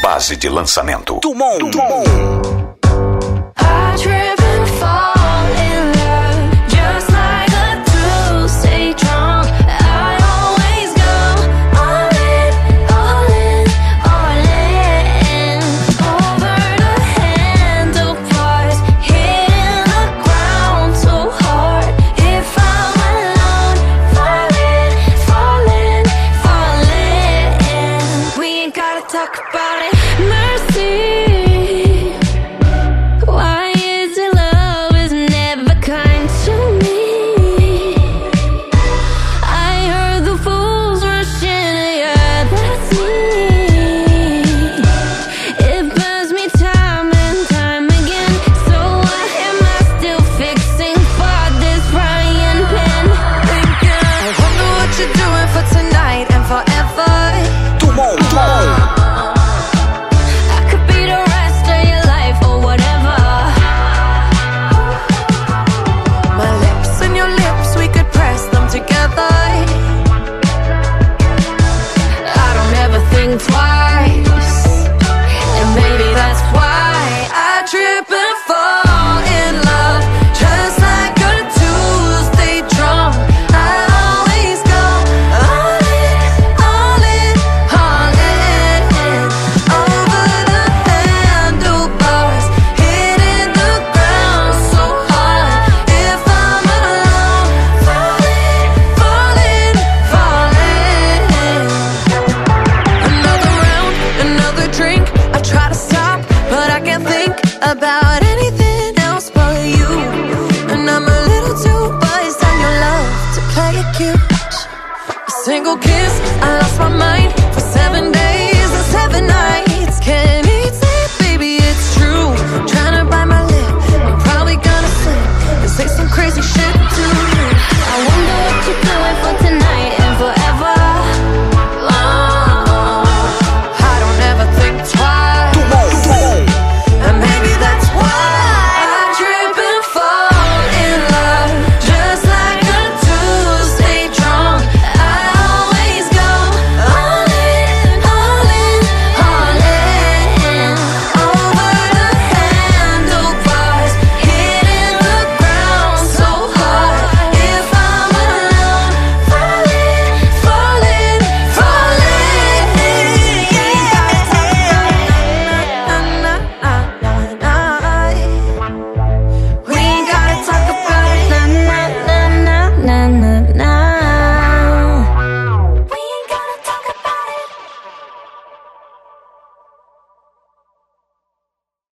base de lançamento. Dumont. I trip and fall in love, just like a true stay drunk. I always go all in, all in, all in. Over the handlebars, hitting the ground so hard. If I'm alone, falling, falling, falling. We ain't gotta talk about it. Mercy. Why is it love is never kind to me? I heard the fools rushing, yeah, that's me. It burns me time and time again. So why am I still fixing for this frying pan? I wonder what you're doing for tonight and forever. Dumont. I could be the rest of your life or whatever. My lips and your lips, we could press them together. I don't ever think twice.